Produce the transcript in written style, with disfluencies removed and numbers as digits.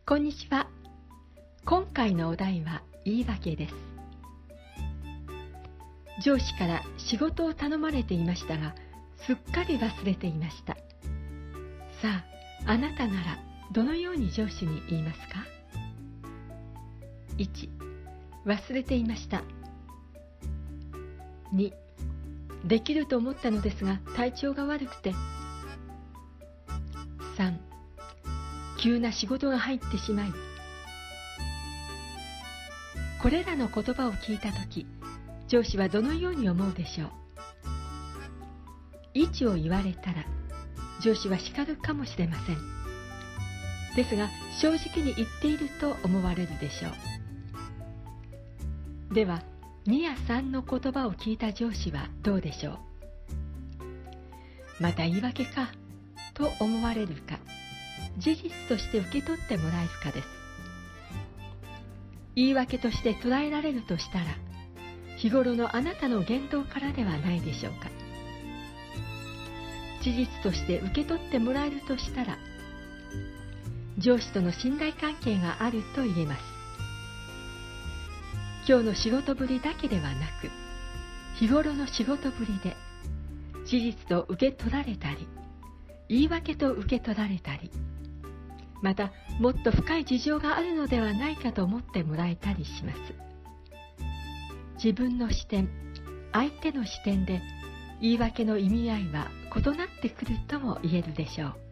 こんにちは。今回のお題は言い訳です。上司から仕事を頼まれていましたが、すっかり忘れていました。さあ、あなたならどのように上司に言いますか？ 1. 忘れていました。 2. できると思ったのですが体調が悪くて。 3. 急な仕事が入ってしまい。これらの言葉を聞いたとき、上司はどのように思うでしょう。1を言われたら、上司は叱るかもしれません。ですが、正直に言っていると思われるでしょう。では、2や3の言葉を聞いた上司はどうでしょう。また言い訳か、と思われるか、事実として受け取ってもらえるかです。言い訳として捉えられるとしたら、日頃のあなたの言動からではないでしょうか。事実として受け取ってもらえるとしたら、上司との信頼関係があると言えます。今日の仕事ぶりだけではなく、日頃の仕事ぶりで、事実と受け取られたり、言い訳と受け取られたり、またもっと深い事情があるのではないかと思ってもらえたりします。自分の視点、相手の視点で言い訳の意味合いは異なってくるとも言えるでしょう。